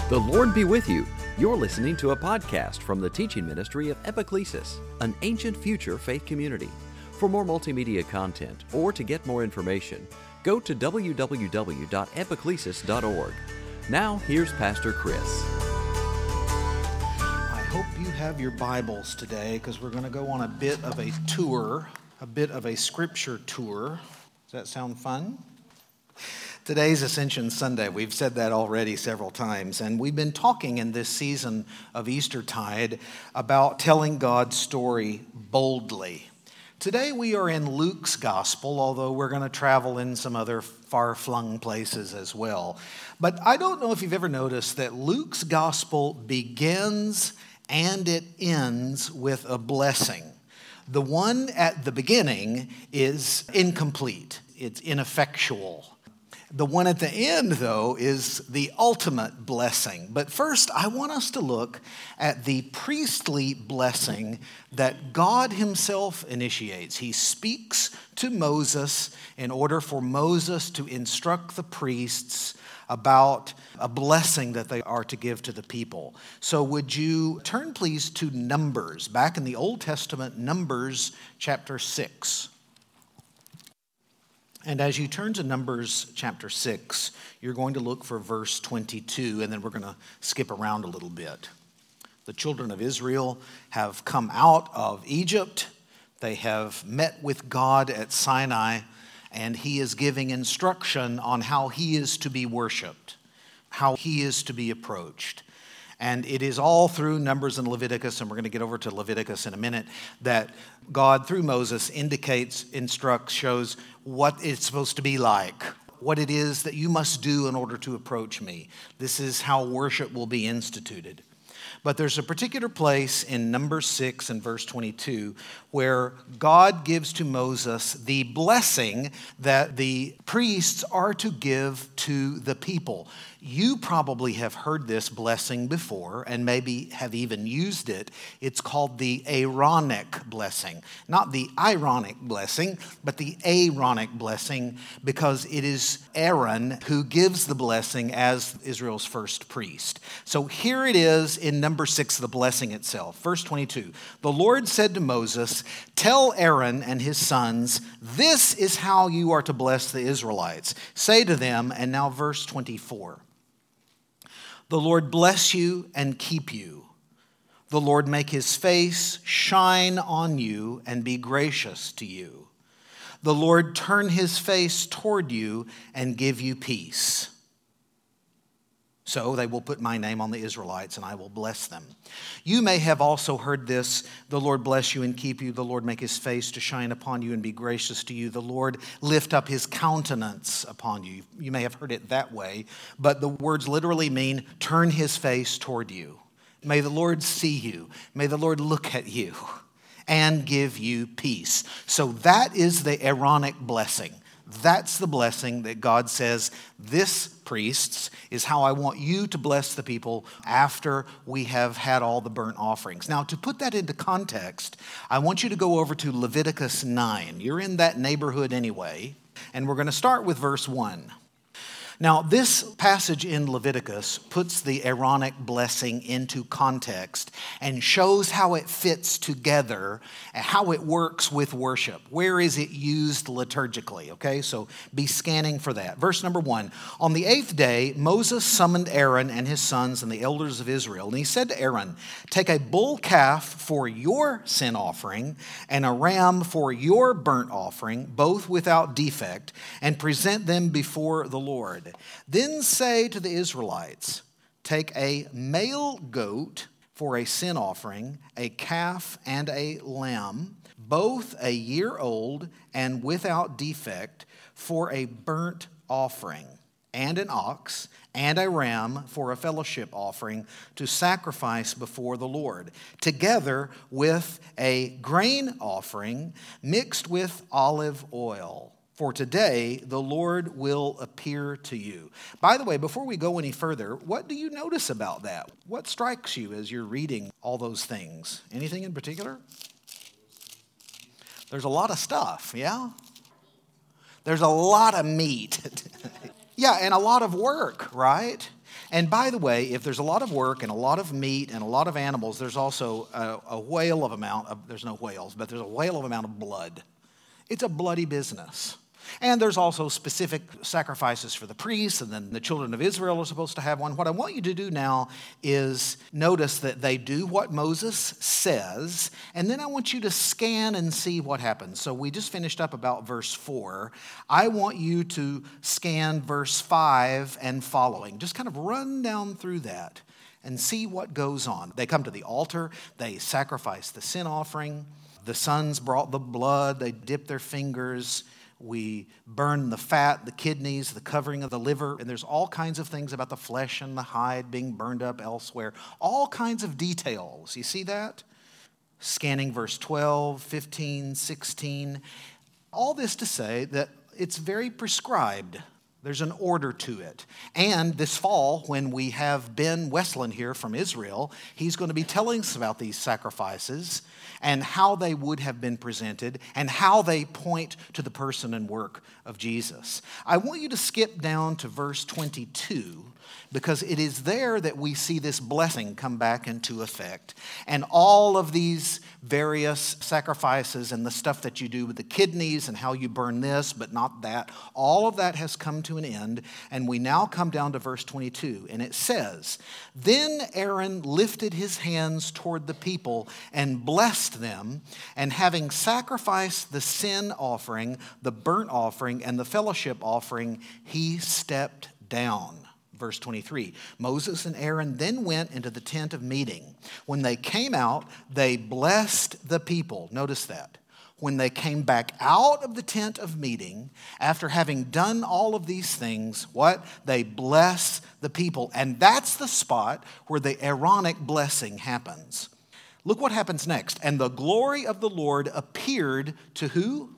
The Lord be with you. You're listening to a podcast from the teaching ministry of Epiclesis, an ancient future faith community. For more multimedia content or to get more information, go to www.epiclesis.org. Now, here's Pastor Chris. I hope you have your Bibles today because we're going to go on a bit of a tour, a bit of a scripture tour. Does that sound fun? Today's Ascension Sunday. We've said that already several times, and we've been talking in this season of Eastertide about telling God's story boldly. Today we are in Luke's Gospel, although we're going to travel in some other far-flung places as well. But I don't know if you've ever noticed that Luke's Gospel begins and it ends with a blessing. The one at the beginning is incomplete. It's ineffectual. The one at the end, though, is the ultimate blessing. But first, I want us to look at the priestly blessing that God himself initiates. He speaks to Moses in order for Moses to instruct the priests about a blessing that they are to give to the people. So would you turn, please, to Numbers, back in the Old Testament, Numbers chapter 6. And as you turn to Numbers chapter 6, you're going to look for verse 22, and then we're going to skip around a little bit. The children of Israel have come out of Egypt. They have met with God at Sinai, and he is giving instruction on how he is to be worshiped, how he is to be approached. And it is all through Numbers and Leviticus, and we're going to get over to Leviticus in a minute, that God, through Moses, indicates, instructs, shows what it's supposed to be like, what it is that you must do in order to approach me. This is how worship will be instituted. But there's a particular place in Numbers 6 and verse 22 where God gives to Moses the blessing that the priests are to give to the people. You probably have heard this blessing before and maybe have even used it. It's called the Aaronic blessing. Not the ironic blessing, but the Aaronic blessing, because it is Aaron who gives the blessing as Israel's first priest. So here it is in number 6, the blessing itself. Verse 22, the Lord said to Moses, tell Aaron and his sons, this is how you are to bless the Israelites. Say to them, and now verse 24, the Lord bless you and keep you. The Lord make his face shine on you and be gracious to you. The Lord turn his face toward you and give you peace. So they will put my name on the Israelites, and I will bless them. You may have also heard this, the Lord bless you and keep you. The Lord make his face to shine upon you and be gracious to you. The Lord lift up his countenance upon you. You may have heard it that way, but the words literally mean turn his face toward you. May the Lord see you. May the Lord look at you and give you peace. So that is the Aaronic blessing. That's the blessing that God says, this, priests, is how I want you to bless the people after we have had all the burnt offerings. Now, to put that into context, I want you to go over to Leviticus 9. You're in that neighborhood anyway, and we're going to start with verse 1. Now, this passage in Leviticus puts the Aaronic blessing into context and shows how it fits together and how it works with worship. Where is it used liturgically? Okay, so be scanning for that. Verse number 1, on the 8th day, Moses summoned Aaron and his sons and the elders of Israel. And he said to Aaron, take a bull calf for your sin offering and a ram for your burnt offering, both without defect, and present them before the Lord. Then say to the Israelites, take a male goat for a sin offering, a calf and a lamb, both a year old and without defect, for a burnt offering, and an ox and a ram for a fellowship offering to sacrifice before the Lord, together with a grain offering mixed with olive oil. For today, the Lord will appear to you. By the way, before we go any further, what do you notice about that? What strikes you as you're reading all those things? Anything in particular? There's a lot of stuff, yeah? There's a lot of meat. Yeah, and a lot of work, right? And by the way, if there's a lot of work and a lot of meat and a lot of animals, there's also a whale of amount of, there's no whales, but there's a whale of amount of blood. It's a bloody business. And there's also specific sacrifices for the priests, and then the children of Israel are supposed to have one. What I want you to do now is notice that they do what Moses says, and then I want you to scan and see what happens. So we just finished up about verse 4. I want you to scan verse 5 and following. Just kind of run down through that and see what goes on. They come to the altar, they sacrifice the sin offering. The sons brought the blood, they dipped their fingers. We burn the fat, the kidneys, the covering of the liver, and there's all kinds of things about the flesh and the hide being burned up elsewhere. All kinds of details. You see that? Scanning verse 12, 15, 16. All this to say that it's very prescribed. There's an order to it. And this fall, when we have Ben Westland here from Israel, he's going to be telling us about these sacrifices and how they would have been presented and how they point to the person and work of Jesus. I want you to skip down to verse 22 because it is there that we see this blessing come back into effect. And all of these various sacrifices and the stuff that you do with the kidneys and how you burn this but not that, all of that has come to an end. And we now come down to verse 22. And it says, "Then Aaron lifted his hands toward the people and blessed them. And having sacrificed the sin offering, the burnt offering, and the fellowship offering, he stepped down." Verse 23, Moses and Aaron then went into the tent of meeting. When they came out, they blessed the people. Notice that. When they came back out of the tent of meeting, after having done all of these things, what? They bless the people. And that's the spot where the Aaronic blessing happens. Look what happens next. And the glory of the Lord appeared to who?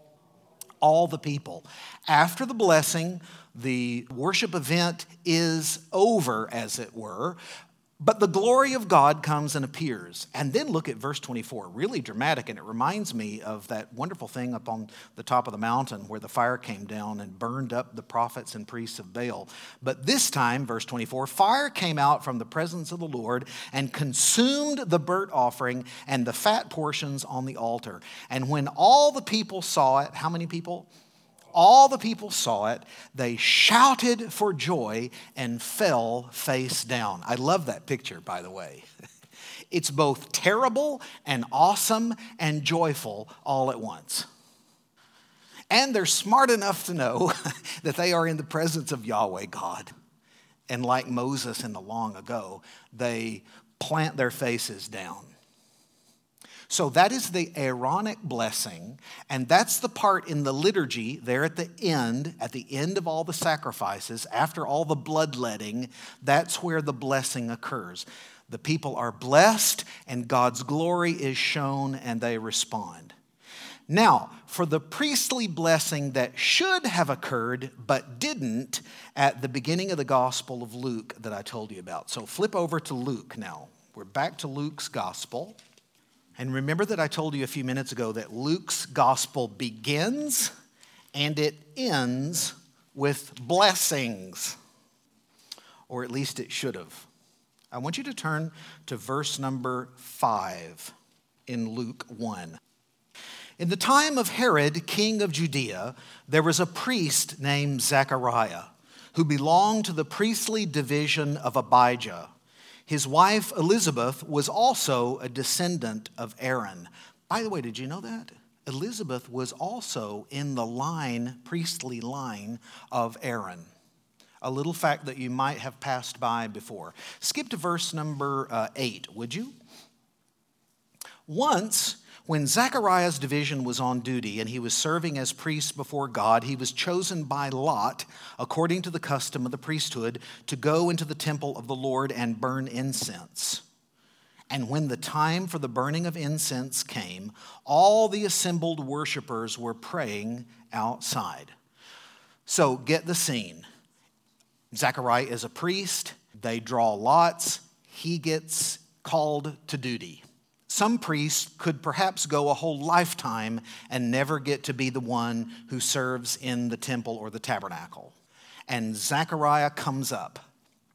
All the people. After the blessing, the worship event is over, as it were, but the glory of God comes and appears. And then look at verse 24, really dramatic, and it reminds me of that wonderful thing up on the top of the mountain where the fire came down and burned up the prophets and priests of Baal. But this time, verse 24, fire came out from the presence of the Lord and consumed the burnt offering and the fat portions on the altar. And when all the people saw it, how many people? All the people saw it, they shouted for joy and fell face down. I love that picture, by the way. It's both terrible and awesome and joyful all at once. And they're smart enough to know that they are in the presence of Yahweh God. And like Moses in the long ago, they plant their faces down. So that is the Aaronic blessing, and that's the part in the liturgy there at the end of all the sacrifices, after all the bloodletting, that's where the blessing occurs. The people are blessed, and God's glory is shown, and they respond. Now, for the priestly blessing that should have occurred but didn't at the beginning of the Gospel of Luke that I told you about. So flip over to Luke now. We're back to Luke's Gospel. And remember that I told you a few minutes ago that Luke's gospel begins and it ends with blessings. Or at least it should have. I want you to turn to verse number 5 in Luke 1. In the time of Herod, king of Judea, there was a priest named Zechariah who belonged to the priestly division of Abijah. His wife, Elizabeth, was also a descendant of Aaron. By the way, did you know that? Elizabeth was also in the priestly line of Aaron. A little fact that you might have passed by before. Skip to verse number 8, would you? Once, when Zechariah's division was on duty and he was serving as priest before God, he was chosen by lot, according to the custom of the priesthood, to go into the temple of the Lord and burn incense. And when the time for the burning of incense came, all the assembled worshipers were praying outside. So get the scene. Zechariah is a priest. They draw lots. He gets called to duty. Some priests could perhaps go a whole lifetime and never get to be the one who serves in the temple or the tabernacle. And Zechariah comes up.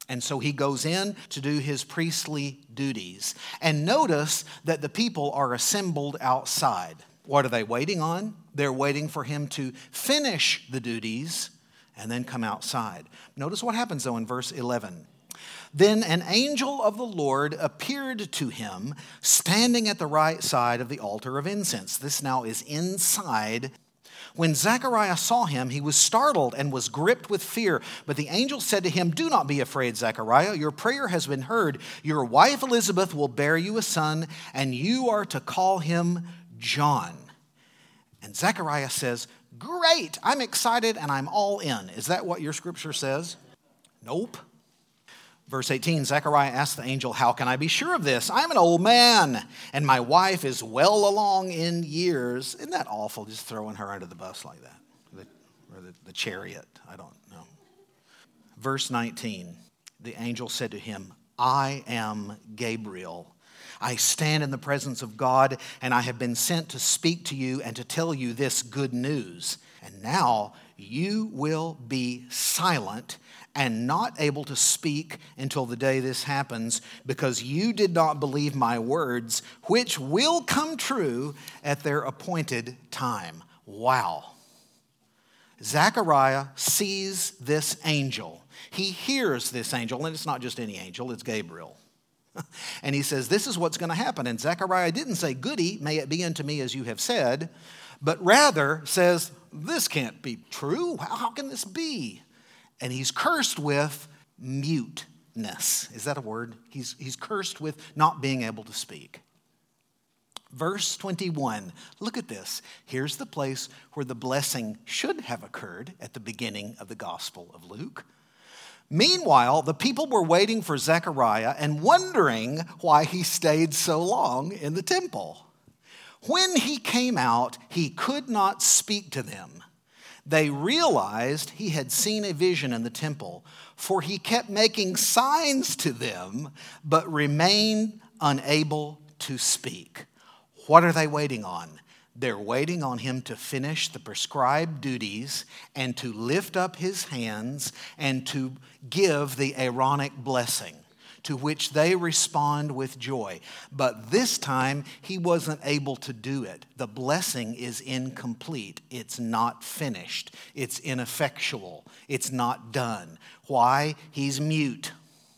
And so he goes in to do his priestly duties. And notice that the people are assembled outside. What are they waiting on? They're waiting for him to finish the duties and then come outside. Notice what happens though in verse 11. Then an angel of the Lord appeared to him, standing at the right side of the altar of incense. This now is inside. When Zechariah saw him, he was startled and was gripped with fear. But the angel said to him, "Do not be afraid, Zechariah. Your prayer has been heard. Your wife Elizabeth will bear you a son, and you are to call him John." And Zechariah says, "Great, I'm excited and I'm all in." Is that what your scripture says? Nope. Verse 18, Zechariah asked the angel, "How can I be sure of this? I'm an old man, and my wife is well along in years." Isn't that awful, just throwing her under the bus like that? Or the chariot, I don't know. Verse 19, the angel said to him, "I am Gabriel. I stand in the presence of God, and I have been sent to speak to you and to tell you this good news. And now you will be silent and not able to speak until the day this happens, because you did not believe my words, which will come true at their appointed time." Wow. Zechariah sees this angel. He hears this angel, and it's not just any angel, it's Gabriel. And he says, this is what's going to happen. And Zechariah didn't say, "Goody, may it be unto me as you have said," but rather says, "This can't be true. How can this be?" And he's cursed with muteness. Is that a word? He's cursed with not being able to speak. Verse 21, look at this. Here's the place where the blessing should have occurred at the beginning of the Gospel of Luke. Meanwhile, the people were waiting for Zechariah and wondering why he stayed so long in the temple. When he came out, he could not speak to them. They realized he had seen a vision in the temple, for he kept making signs to them, but remained unable to speak. What are they waiting on? They're waiting on him to finish the prescribed duties and to lift up his hands and to give the Aaronic blessing, to which they respond with joy. But this time, he wasn't able to do it. The blessing is incomplete. It's not finished. It's ineffectual. It's not done. Why? He's mute.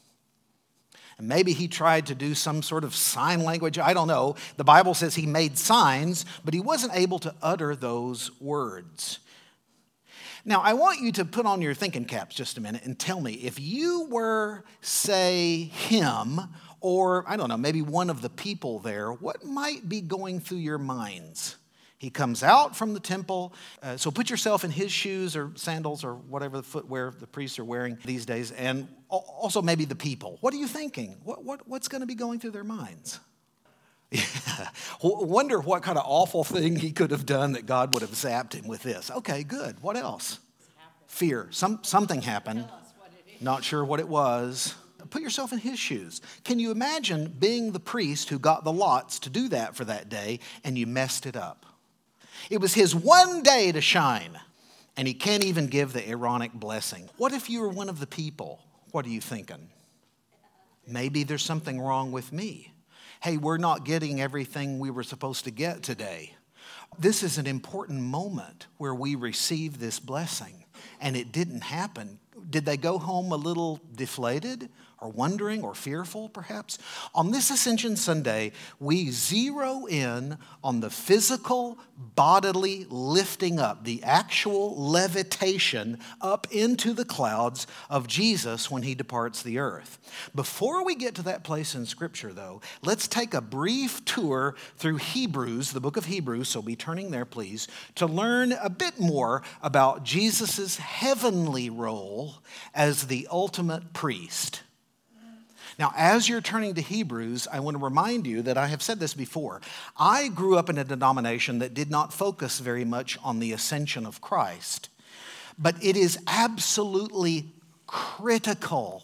And maybe he tried to do some sort of sign language. I don't know. The Bible says he made signs, but he wasn't able to utter those words. Now, I want you to put on your thinking caps just a minute and tell me, if you were, say, him, or, I don't know, maybe one of the people there, what might be going through your minds? He comes out from the temple, so put yourself in his shoes or sandals or whatever the footwear the priests are wearing these days, and also maybe the people. What are you thinking? What's going to be going through their minds? Yeah. Wonder what kind of awful thing he could have done that God would have zapped him with this. Okay, good. What else? Fear. Something happened. Not sure what it was. Put yourself in his shoes. Can you imagine being the priest who got the lots to do that for that day and you messed it up? It was his one day to shine, and he can't even give the Aaronic blessing. What if you were one of the people? What are you thinking? Maybe there's something wrong with me. Hey, we're not getting everything we were supposed to get today. This is an important moment where we receive this blessing, and it didn't happen. Did they go home a little deflated or wondering or fearful, perhaps? On this Ascension Sunday, we zero in on the physical, bodily lifting up, the actual levitation up into the clouds of Jesus when he departs the earth. Before we get to that place in Scripture, though, let's take a brief tour through Hebrews, the book of Hebrews, so be turning there, please, to learn a bit more about Jesus' heavenly role as the ultimate priest. Now, as you're turning to Hebrews, I want to remind you that I have said this before. I grew up in a denomination that did not focus very much on the ascension of Christ, but it is absolutely critical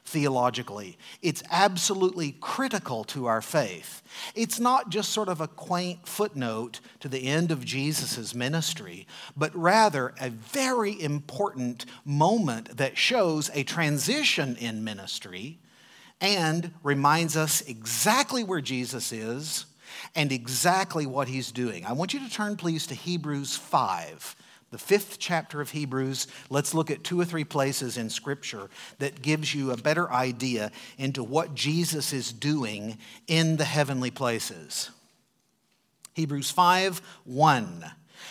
theologically. It's absolutely critical to our faith. It's not just sort of a quaint footnote to the end of Jesus' ministry, but rather a very important moment that shows a transition in ministry and reminds us exactly where Jesus is and exactly what he's doing. I want you to turn, please, to Hebrews 5. The 5th chapter of Hebrews. Let's look at 2 or 3 places in Scripture that gives you a better idea into what Jesus is doing in the heavenly places. Hebrews 5:1.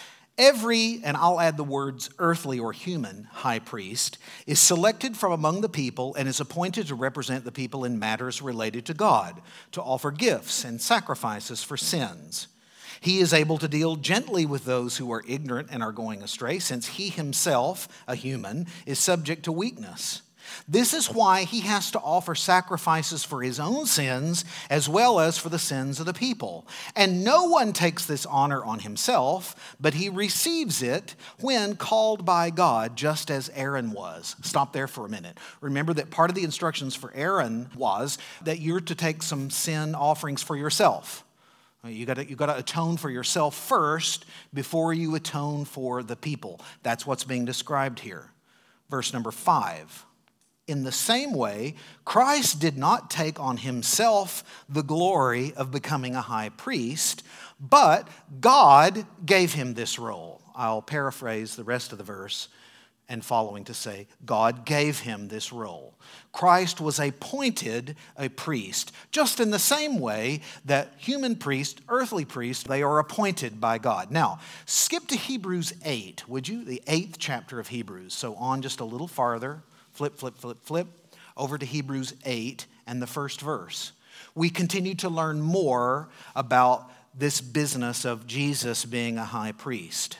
Every, and I'll add the words earthly or human, high priest, is selected from among the people and is appointed to represent the people in matters related to God, to offer gifts and sacrifices for sins. He is able to deal gently with those who are ignorant and are going astray, since he himself, a human, is subject to weakness. This is why he has to offer sacrifices for his own sins as well as for the sins of the people. And no one takes this honor on himself, but he receives it when called by God, just as Aaron was. Stop there for a minute. Remember that part of the instructions for Aaron was that you're to take some sin offerings for yourself. You got to atone for yourself first before you atone for the people. That's what's being described here. Verse number 5. In the same way, Christ did not take on himself the glory of becoming a high priest, but God gave him this role. I'll paraphrase the rest of the verse and following to say, God gave him this role. Christ was appointed a priest, just in the same way that human priests, earthly priests, they are appointed by God. Now, skip to Hebrews 8, would you? The 8th chapter of Hebrews. So on just a little farther, flip, over to Hebrews 8 and the first verse. We continue to learn more about this business of Jesus being a high priest.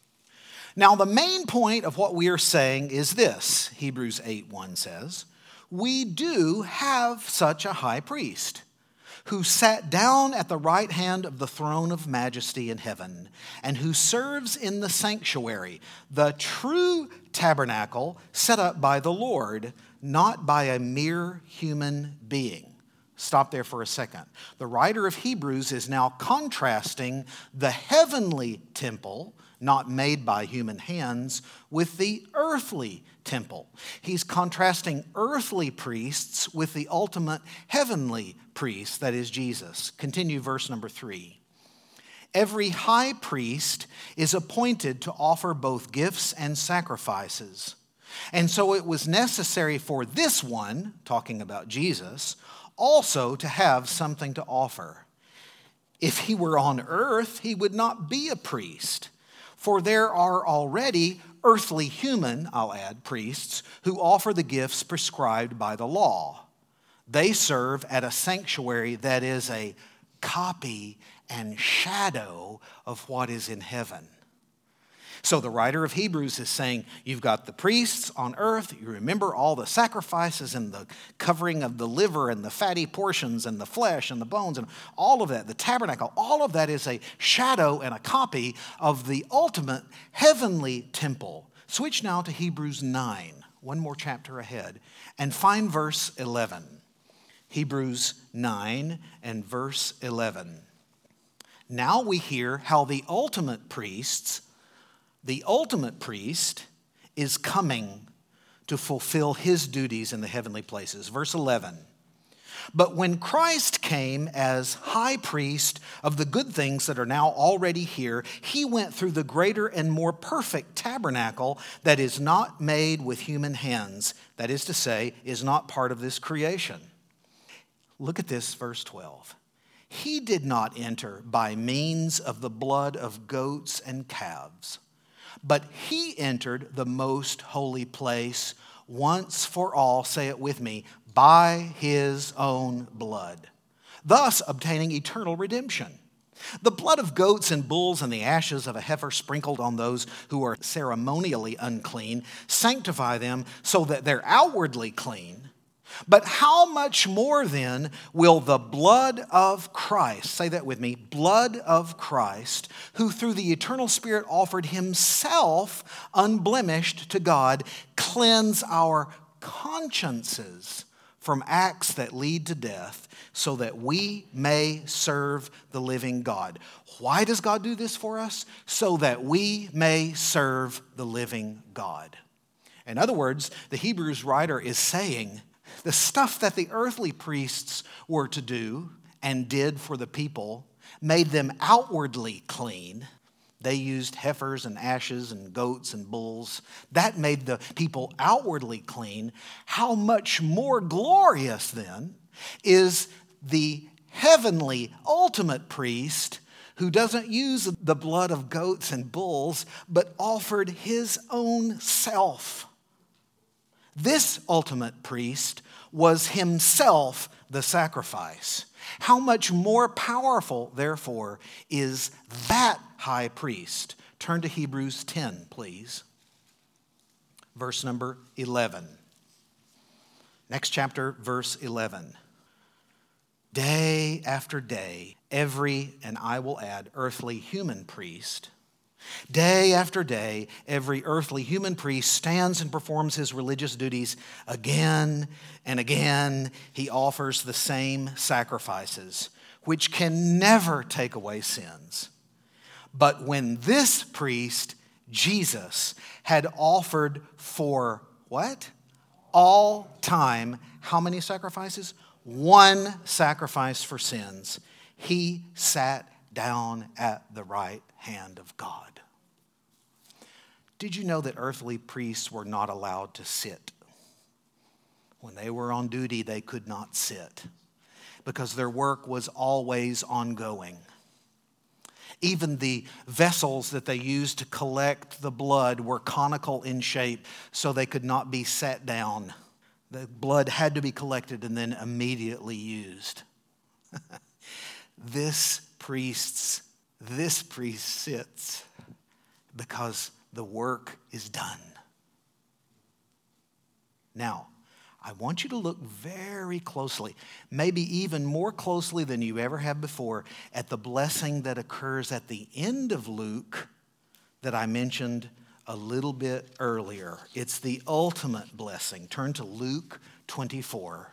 Now, the main point of what we are saying is this, Hebrews 8:1 says, we do have such a high priest who sat down at the right hand of the throne of majesty in heaven and who serves in the sanctuary, the true tabernacle set up by the Lord, not by a mere human being. Stop there for a second. The writer of Hebrews is now contrasting the heavenly temple, not made by human hands, with the earthly temple. He's contrasting earthly priests with the ultimate heavenly priest, that is Jesus. Continue verse number 3. Every high priest is appointed to offer both gifts and sacrifices. And so it was necessary for this one, talking about Jesus, also to have something to offer. If he were on earth, he would not be a priest. For there are already earthly human, I'll add, priests who offer the gifts prescribed by the law. They serve at a sanctuary that is a copy and shadow of what is in heaven. So the writer of Hebrews is saying, you've got the priests on earth, you remember all the sacrifices and the covering of the liver and the fatty portions and the flesh and the bones and all of that, the tabernacle, all of that is a shadow and a copy of the ultimate heavenly temple. Switch now to Hebrews 9, one more chapter ahead, and find verse 11. Hebrews 9 and verse 11. Now we hear how the ultimate priest is coming to fulfill his duties in the heavenly places. Verse 11. But when Christ came as high priest of the good things that are now already here, he went through the greater and more perfect tabernacle that is not made with human hands. That is to say, is not part of this creation. Look at this, verse 12. He did not enter by means of the blood of goats and calves, but he entered the most holy place once for all, say it with me, by his own blood, thus obtaining eternal redemption. The blood of goats and bulls and the ashes of a heifer sprinkled on those who are ceremonially unclean sanctify them so that they're outwardly clean. But how much more then will the blood of Christ, say that with me, blood of Christ, who through the eternal Spirit offered himself unblemished to God, cleanse our consciences from acts that lead to death, so that we may serve the living God. Why does God do this for us? So that we may serve the living God. In other words, the Hebrews writer is saying the stuff that the earthly priests were to do and did for the people made them outwardly clean. They used heifers and ashes and goats and bulls. That made the people outwardly clean. How much more glorious then is the heavenly ultimate priest who doesn't use the blood of goats and bulls, but offered his own self. This ultimate priest was himself the sacrifice. How much more powerful, therefore, is that high priest? Turn to Hebrews 10, please. Verse number 11. Next chapter, verse 11. Day after day, every, and I will add, earthly human priest, day after day, every earthly human priest stands and performs his religious duties again and again. He offers the same sacrifices, which can never take away sins. But when this priest, Jesus, had offered for what? All time, how many sacrifices? One sacrifice for sins. He sat down at the right hand of God. Did you know that earthly priests were not allowed to sit? When they were on duty, they could not sit because their work was always ongoing. Even the vessels that they used to collect the blood were conical in shape, so they could not be set down. The blood had to be collected and then immediately used. This priest sits because the work is done. Now, I want you to look very closely, maybe even more closely than you ever have before, at the blessing that occurs at the end of Luke that I mentioned a little bit earlier. It's the ultimate blessing. Turn to Luke 24.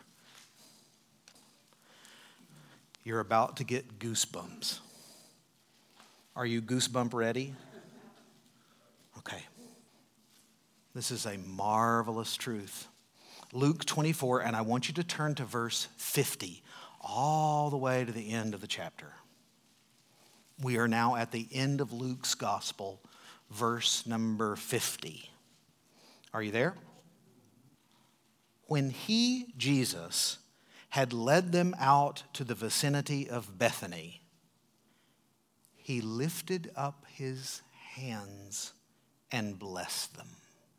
You're about to get goosebumps. Are you goosebump ready? Okay. This is a marvelous truth. Luke 24, and I want you to turn to verse 50, all the way to the end of the chapter. We are now at the end of Luke's gospel, verse number 50. Are you there? When he, Jesus, had led them out to the vicinity of Bethany, he lifted up his hands and blessed them.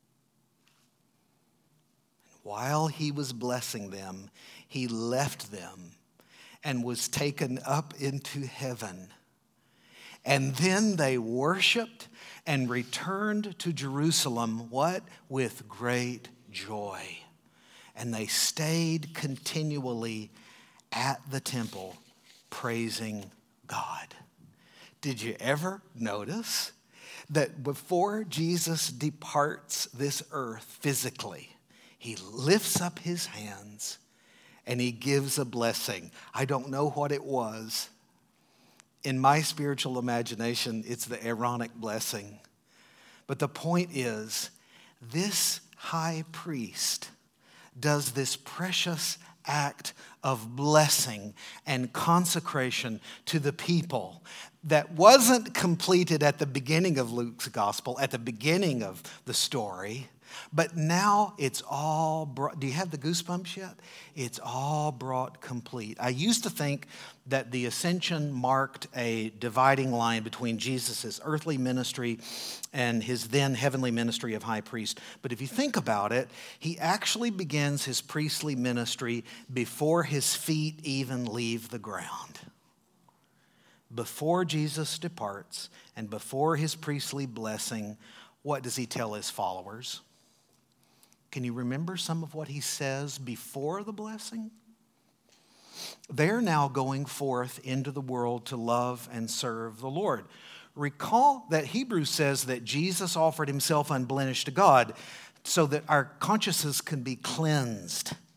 While he was blessing them, he left them and was taken up into heaven. And then they worshiped and returned to Jerusalem, what? With great joy. And they stayed continually at the temple, praising God. Did you ever notice that before Jesus departs this earth physically, he lifts up his hands and he gives a blessing? I don't know what it was. In my spiritual imagination, it's the Aaronic blessing. But the point is, this high priest does this precious act of blessing and consecration to the people that wasn't completed at the beginning of Luke's gospel, at the beginning of the story, but now it's all brought. Do you have the goosebumps yet? It's all brought complete. I used to think that the ascension marked a dividing line between Jesus' earthly ministry and his then heavenly ministry of high priest. But if you think about it, he actually begins his priestly ministry before his feet even leave the ground. Before Jesus departs and before his priestly blessing, what does he tell his followers? Can you remember some of what he says before the blessing? They're now going forth into the world to love and serve the Lord. Recall that Hebrews says that Jesus offered himself unblemished to God so that our consciences can be cleansed,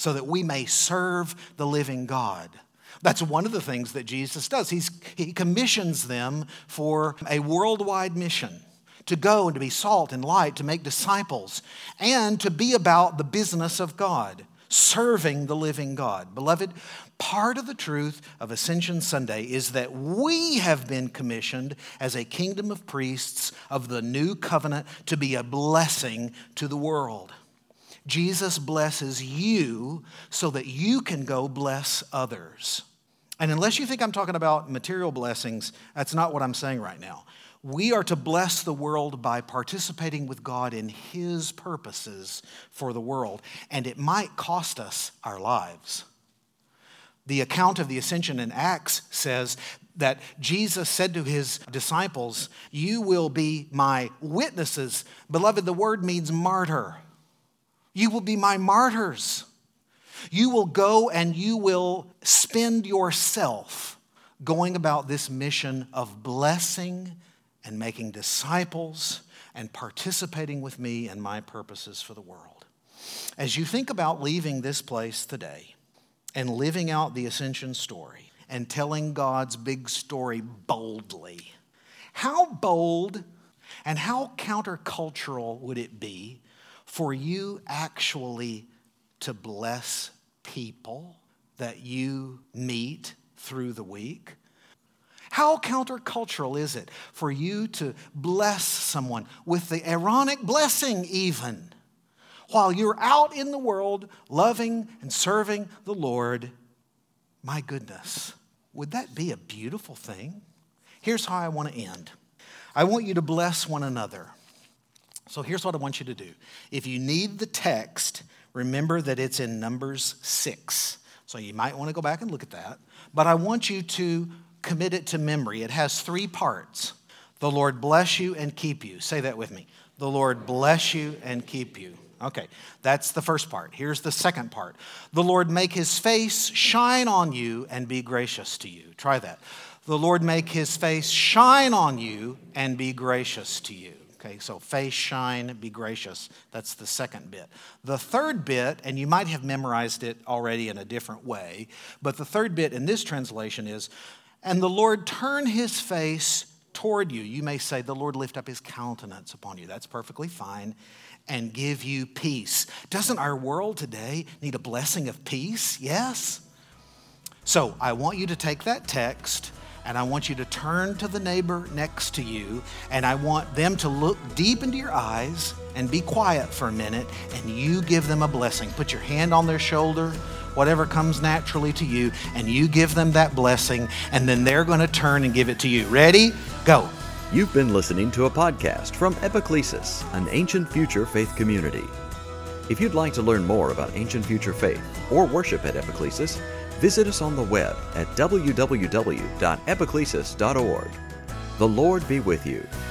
so that we may serve the living God. That's one of the things that Jesus does. He commissions them for a worldwide mission, to go and to be salt and light, to make disciples, and to be about the business of God, serving the living God. Beloved, part of the truth of Ascension Sunday is that we have been commissioned as a kingdom of priests of the new covenant to be a blessing to the world. Jesus blesses you so that you can go bless others. And unless you think I'm talking about material blessings, that's not what I'm saying right now. We are to bless the world by participating with God in His purposes for the world. And it might cost us our lives. The account of the ascension in Acts says that Jesus said to His disciples, "You will be my witnesses." Beloved, the word means martyr. You will be my martyrs. You will go and you will spend yourself going about this mission of blessing and making disciples and participating with me in my purposes for the world. As you think about leaving this place today and living out the ascension story and telling God's big story boldly, how bold and how countercultural would it be for you actually to bless people that you meet through the week? How countercultural is it for you to bless someone with the Aaronic blessing even, while you're out in the world loving and serving the Lord? My goodness, would that be a beautiful thing? Here's how I want to end. I want you to bless one another. So here's what I want you to do. If you need the text, remember that it's in Numbers 6. So you might want to go back and look at that. But I want you to commit it to memory. It has 3 parts. The Lord bless you and keep you. Say that with me. The Lord bless you and keep you. Okay, that's the first part. Here's the second part. The Lord make His face shine on you and be gracious to you. Try that. The Lord make His face shine on you and be gracious to you. Okay, so face, shine, be gracious. That's the second bit. The third bit, and you might have memorized it already in a different way, but the third bit in this translation is, and the Lord turn His face toward you. You may say, the Lord lift up His countenance upon you. That's perfectly fine. And give you peace. Doesn't our world today need a blessing of peace? Yes? So I want you to take that text, and I want you to turn to the neighbor next to you, and I want them to look deep into your eyes and be quiet for a minute, and you give them a blessing. Put your hand on their shoulder, whatever comes naturally to you, and you give them that blessing, and then they're going to turn and give it to you. Ready? Go. You've been listening to a podcast from Epiclesis, an ancient future faith community. If you'd like to learn more about ancient future faith or worship at Epiclesis, visit us on the web at www.epiclesis.org. The Lord be with you.